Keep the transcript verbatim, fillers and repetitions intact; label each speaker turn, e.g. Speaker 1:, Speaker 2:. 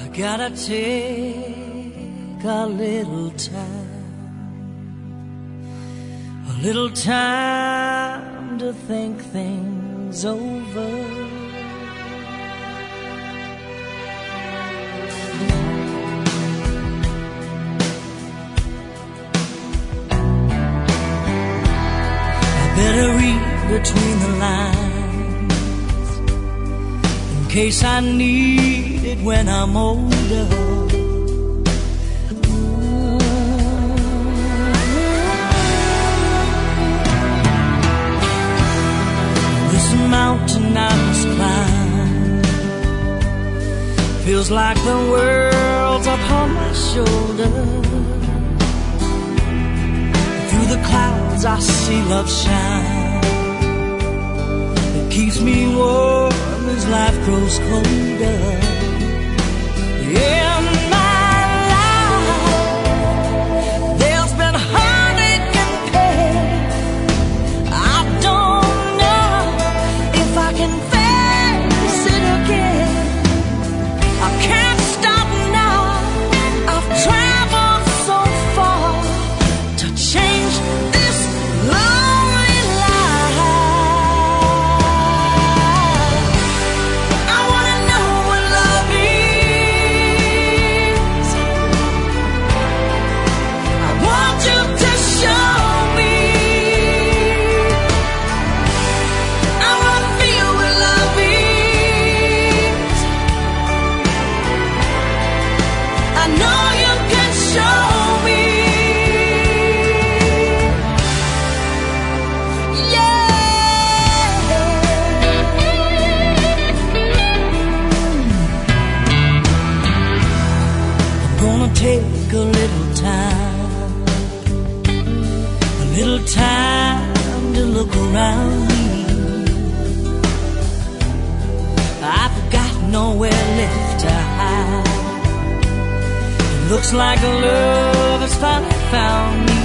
Speaker 1: Gotta take a little time, a little time to think things over. I better read between the lines in case I need it when I'm older. This mountain I must climb feels like the world's upon my shoulder. Through the clouds I see love shine. It keeps me warm as life grows colder. In my life, there's been heartache and pain. I don't know if I can face it again. I can't stop now. I've traveled so far to change this lonely life. I wanna know what love is. I want you to show me. I wanna feel what love is. I know you can show me. Yeah. I'm gonna take a little time, a little time to look around me. I've got nowhere left to hide. It looks like love has finally found me.